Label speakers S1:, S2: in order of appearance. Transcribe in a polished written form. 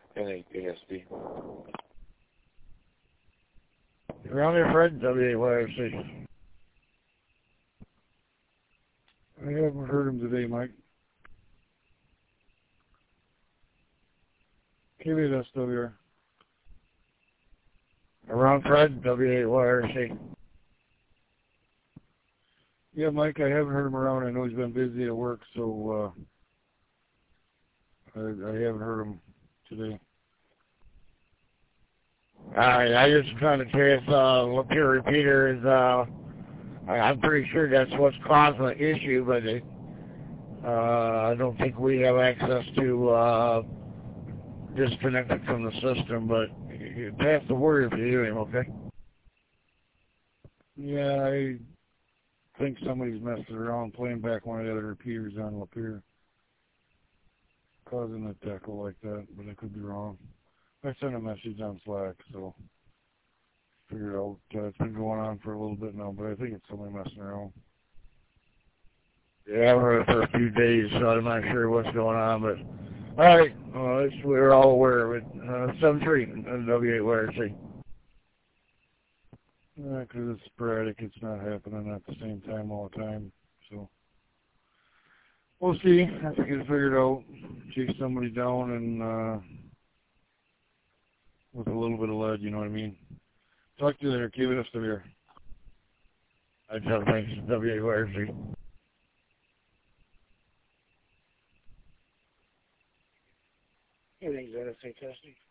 S1: NAPSD.
S2: Around there, Fred? WAYRC.
S3: I haven't heard him today, Mike. KVSWR.
S2: Around Fred? WAYRC.
S3: Yeah, Mike, I haven't heard him around. I know he's been busy at work, so I haven't heard him today.
S2: Alright, I just trying to trace Lapeer repeater is I'm pretty sure that's what's causing the issue, but I don't think we have access to disconnect it from the system, but you pass the word if you hear him, okay?
S3: Yeah, I think somebody's messing around playing back one of the other repeaters on Lapeer, causing it to echo like that, but I could be wrong. I sent a message on Slack, so figured out it's been going on for a little bit now, but I think it's somebody messing around.
S2: Yeah, I've heard it for a few days, so I'm not sure what's going on, but alright, we're all aware of it. 7-3 WAYRC.
S3: Yeah, because it's sporadic, it's not happening at the same time all the time, so we'll see. I have to get it figured out, chase somebody down and with a little bit of lead, you know what I mean? Talk to you later. Keep it up to here.
S2: I tell thanks to WAYRC.
S1: Everything's NSA testing.